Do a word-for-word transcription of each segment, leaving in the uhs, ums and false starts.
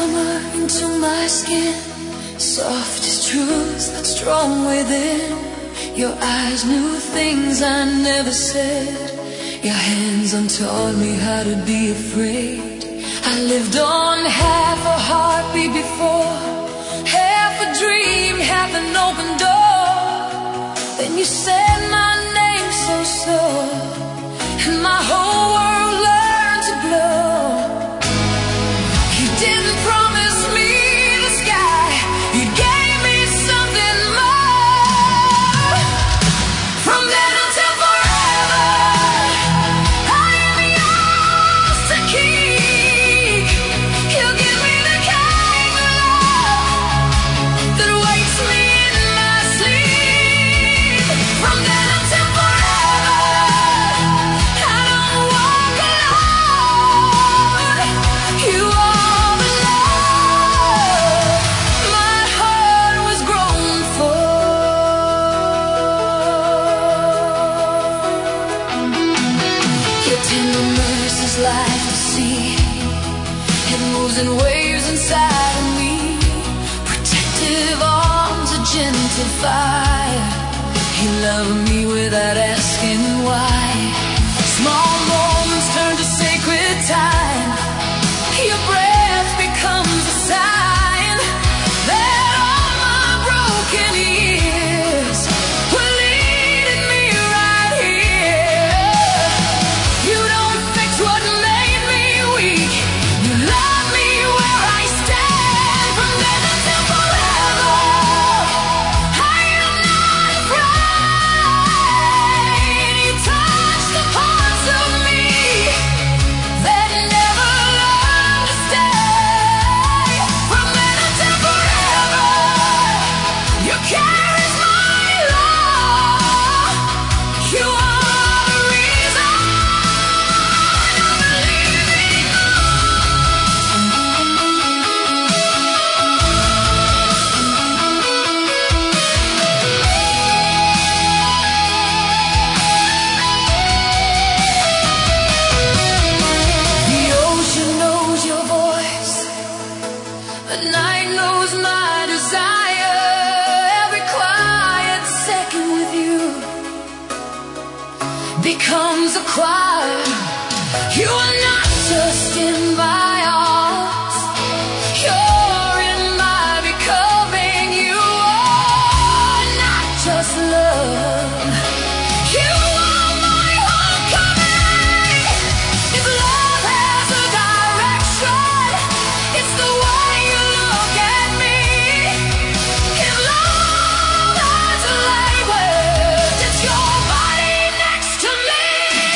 summer into my skin, soft as truth but strong within. Your eyes knew things I never said. Your hands untaught me how to be afraid. I lived on half a heartbeat before, half a dream, half an open door. Then you said my name so slow, and my whole world learned to glow. You didn't promise me the sky, you gave me something more. From then until forever, I am yours to keep. You give me the kind of love that wakes me in my sleep. From then until forever, I don't walk alone. You are the love my heart was grown for. Your tender mercy's life to see. It moves in waves inside of me. Protective arms, a gentle fire. You love me without asking why. Small moments turn to sacred time. Your breath becomes a sign that all my broken years were leading me right here. You don't fix what made me weak. You love me where I stand. From then until forever, I am not afraid. You touch the parts of me that never learned to stay. From then until forever, you carries my love. You are the reason I'm believing The ocean knows your voice, the night knows my desire. Every quiet second with you becomes a choir. You are not just in my arms, you're in my becoming. You are not just love, you are my homecoming. If love has a direction, it's the way you look at me. If love has a language, it's your body next to me.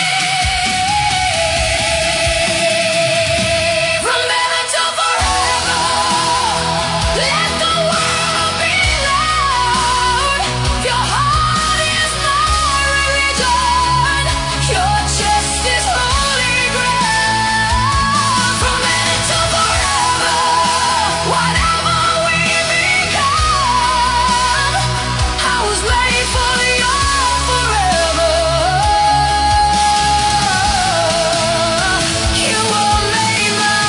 From then until forever, let the world be loud. Your heart is my religion, your chest is holy ground. From then until forever, whatever we become, I was made for your forever. You will make my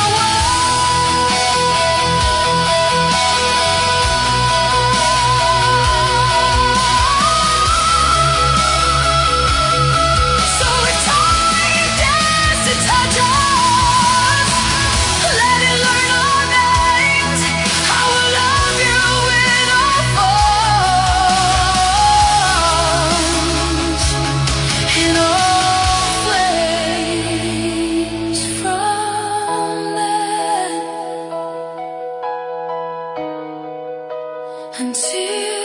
So if time dares to touch us, let it learn our names. I will love you with all forms and all flames. From then until